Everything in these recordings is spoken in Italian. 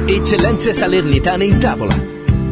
Eccellenze salernitane in tavola.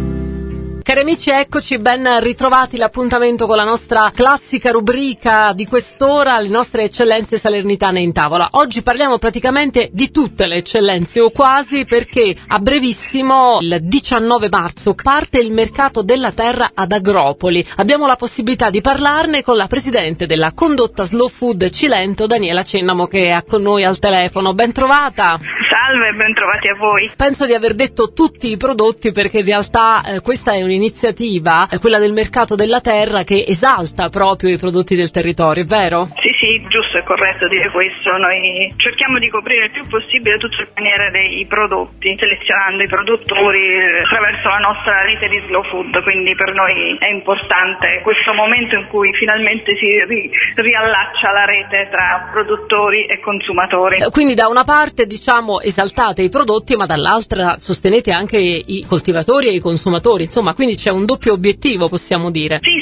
Cari amici, eccoci, ben ritrovati, l'appuntamento con la nostra classica rubrica di quest'ora, le nostre eccellenze salernitane in tavola. Oggi parliamo praticamente di tutte le eccellenze, o quasi, perché a brevissimo, il 19 marzo, parte il mercato della terra ad Agropoli. Abbiamo la possibilità di parlarne con la presidente della condotta Slow Food Cilento, Daniela Cennamo, che è con noi al telefono. Ben trovata! Salve, ben trovati a voi. Penso di aver detto tutti i prodotti, perché in realtà questa è un'iniziativa, quella del mercato della terra, che esalta proprio i prodotti del territorio, vero? Sì, giusto e corretto dire questo. Noi cerchiamo di coprire il più possibile tutto il paniere dei prodotti, selezionando i produttori attraverso la nostra rete di Slow Food, quindi per noi è importante questo momento in cui finalmente si riallaccia la rete tra produttori e consumatori. Quindi da una parte, diciamo, esaltate i prodotti, ma dall'altra sostenete anche i coltivatori e i consumatori, insomma, quindi c'è un doppio obiettivo, possiamo dire. Sì,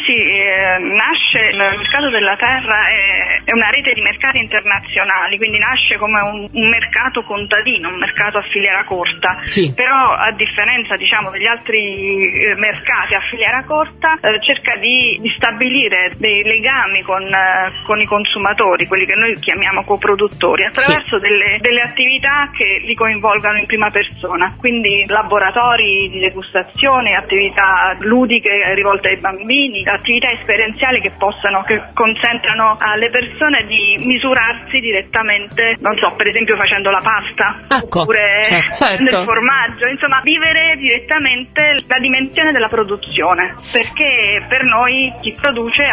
nasce il mercato della terra, è una rete di mercati internazionali, quindi nasce come un mercato contadino, un mercato a filiera corta, sì. Però a differenza, diciamo, degli altri mercati a filiera corta, cerca di stabilire dei legami con i consumatori, quelli che noi chiamiamo coproduttori, attraverso delle attività che li coinvolgano in prima persona, quindi laboratori di degustazione, attività ludiche rivolte ai bambini, attività esperienziali che consentano alle persone di misurarsi direttamente, non so, per esempio facendo la pasta, ecco, oppure certo. Nel formaggio, insomma, vivere direttamente la dimensione della produzione, perché per noi chi produce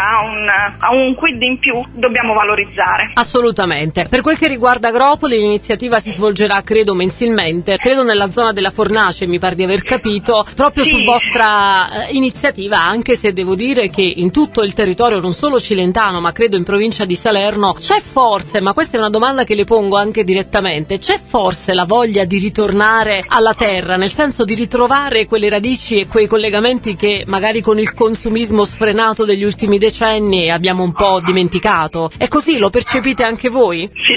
ha un quid in più, dobbiamo valorizzare. Assolutamente. Per quel che riguarda Agropoli, l'iniziativa si svolgerà, credo, mensilmente, credo nella zona della Fornace, mi pare di aver capito, proprio sì. Su vostra iniziativa, anche se devo dire che in tutto il territorio, non solo cilentano, ma credo in provincia di Salerno, c'è forse, ma questa è una domanda che le pongo anche direttamente, c'è forse la voglia di ritornare alla terra, nel senso di ritrovare quelle radici e quei collegamenti che magari con il consumismo sfrenato degli ultimi decenni abbiamo un po' dimenticato? È così, lo percepite anche voi? Sì,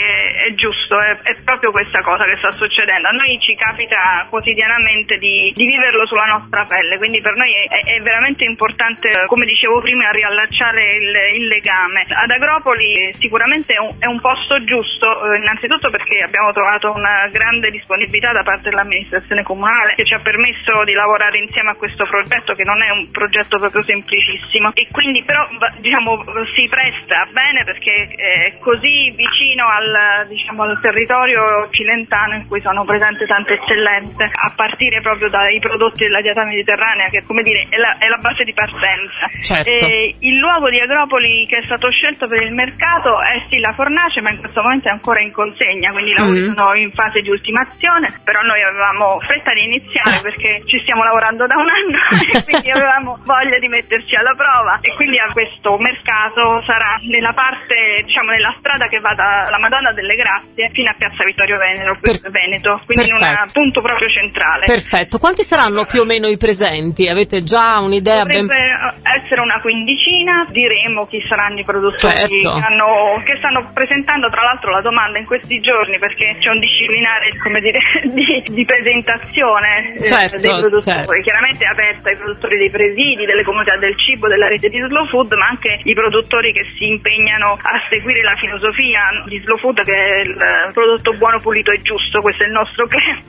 è giusto, è proprio questa cosa che sta succedendo. A noi ci capita quotidianamente di viverlo sulla nostra pelle, quindi per noi è veramente importante, come dicevo prima, riallacciare il legame. Ad Agropoli sicuramente è un posto giusto, innanzitutto perché abbiamo trovato una grande disponibilità da parte dell'amministrazione comunale, che ci ha permesso di lavorare insieme a questo progetto, che non è un progetto proprio semplicissimo, e quindi però, diciamo, si presta bene perché è così vicino al territorio cilentano, in cui sono presenti tante eccellenze, a partire proprio dai prodotti della dieta mediterranea, che, come dire, è la base di partenza. Certo. Il luogo di Agropoli che è stato scelto per il mercato è sì la Fornace, ma in questo momento è ancora in consegna, quindi i lavori sono in fase di ultimazione, però noi avevamo fretta di iniziare perché ci stiamo lavorando da un anno e quindi avevamo voglia di metterci alla prova, e quindi a questo mercato sarà nella parte, diciamo, nella strada che va dalla Madonna delle Grazie fino a Piazza Vittorio Veneto, quindi in un punto proprio centrale. Perfetto. Quanti saranno più o meno i presenti? Avete già un'idea? Potrebbe essere una quindicina, diremo chi saranno i produttori, certo, che stanno presentando tra l'altro la domanda in questi giorni, perché c'è un disciplinare, come dire, di presentazione certo, dei produttori, certo. Chiaramente è aperta ai produttori dei presidi, delle comunità del cibo, della rete di Slow Food, ma anche i produttori che si impegnano a seguire la filosofia di Slow Food, che è il prodotto buono, pulito e giusto. Questo è il nostro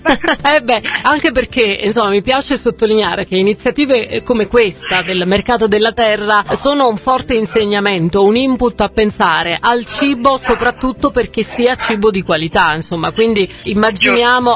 club. Anche perché, insomma, mi piace sottolineare che iniziative come questa del mercato della terra sono un forte insegnamento, un input a pensare al cibo, soprattutto perché sia cibo di qualità, insomma, quindi immaginiamo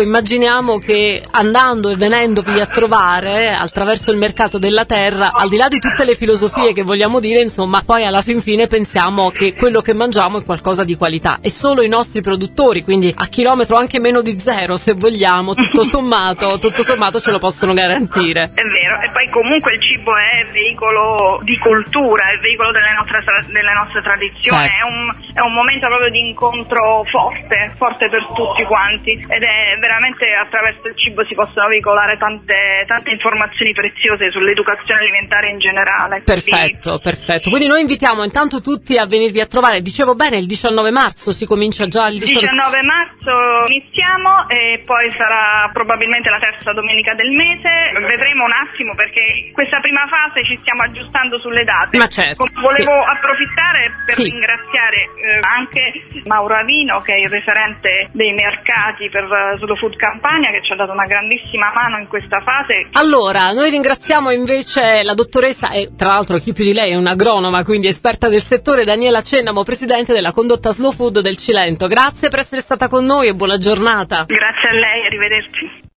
che andando e venendovi a trovare attraverso il mercato della terra, al di là di tutte le filosofie che vogliamo dire, insomma, poi alla fin fine pensiamo che quello che mangiamo è qualcosa di qualità, e solo i nostri produttori, quindi a chilometro anche meno di zero, se vogliamo, tutto sommato ce lo possono garantire. È vero, e poi comunque il cibo è veicolo di cultura, è veicolo delle nostre tradizioni, certo. È un momento proprio di incontro forte per tutti quanti, ed è veramente attraverso il cibo si possono veicolare tante informazioni preziose sull'educazione alimentare in generale. Perfetto. Quindi noi invitiamo intanto tutti a venirvi a trovare, dicevo bene, il 19 marzo si comincia comincia già il 19 marzo iniziamo e poi sarà probabilmente la terza domenica del mese. Vedremo un attimo perché questa prima fase ci stiamo aggiustando sulle date. Ma certo. Volevo approfittare per ringraziare anche Mauro Avino, che è il referente dei mercati per Slow Food Campania, che ci ha dato una grandissima mano in questa fase. Allora, noi ringraziamo invece la dottoressa, e tra l'altro chi più di lei è un'agronoma, quindi esperta del settore, Daniela Cennamo, presidente della condotta Slow Food del Cilento. Grazie per essere stata con noi e buona giornata. Grazie a lei, arrivederci.